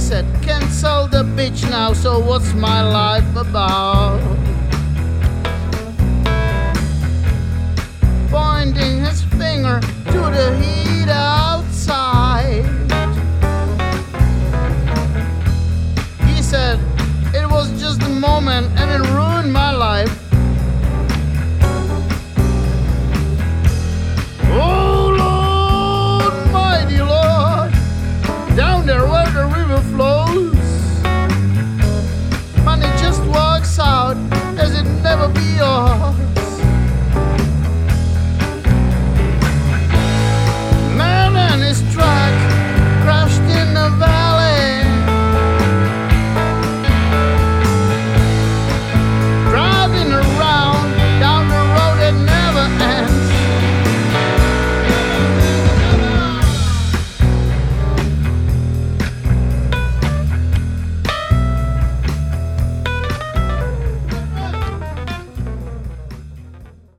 said, cancel the bitch now, so what's my life about? Pointing his finger to the